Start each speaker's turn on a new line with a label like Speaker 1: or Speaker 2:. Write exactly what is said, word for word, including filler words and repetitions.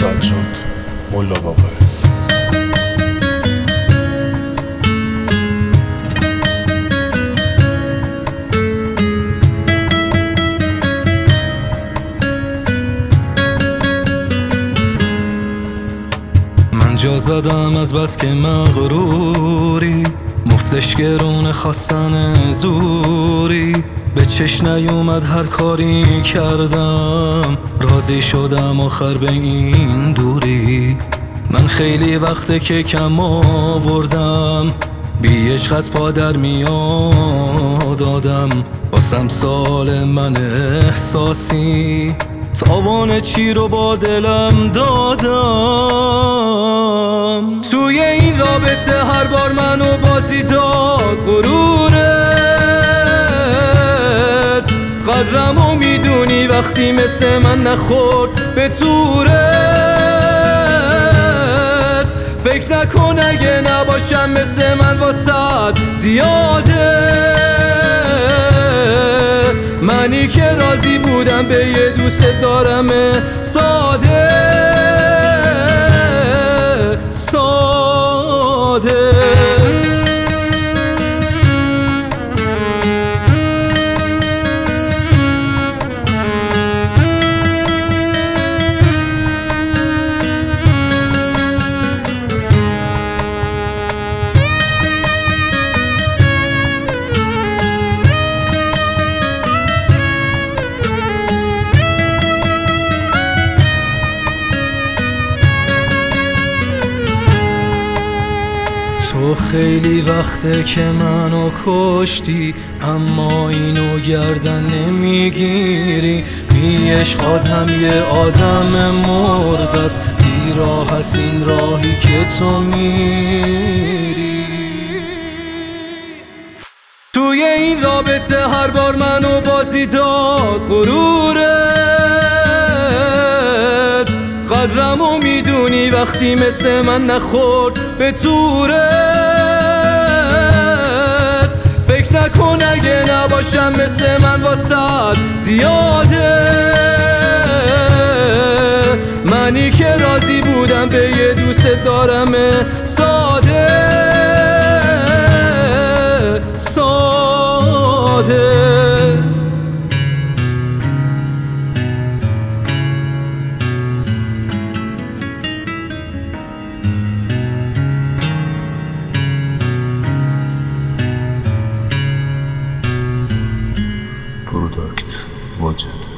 Speaker 1: سجاد ملا باقر.
Speaker 2: من جا زدم از بس که مغروری، مفتش گرون خواستن زوری، به چش نیومد هر کاری کردم، راضی شدم آخر به این دوری. من خیلی وقته که کم آوردم، بی عشق از پادر میاد آدم، واسم سال من احساسی، تاوان چی رو با دلم دادم. توی این رابطه هر بار منو بازی داد غرورت، قدرمو میدونی وقتی مثل من نخورد به تورت. فکر نکن اگه نباشم مثل من واسد زیاده، منی که راضی بودم به یه دوست دارم ساده ساده. تو خیلی وقته که منو کشتی، اما اینو گردن نمیگیری. بی عشق آدم یه آدم مرده است، بی راه هست این راهی که تو میری. توی این رابطه هر بار منو بازی داد غرورت، قدرمو میدونی وقتی مثل من نخورد به تورت. فکر نکن اگه نباشم مثل من واسد زیاده، منی که راضی بودم به یه دوست دارم ساده ساده.
Speaker 1: پروداکت واجد.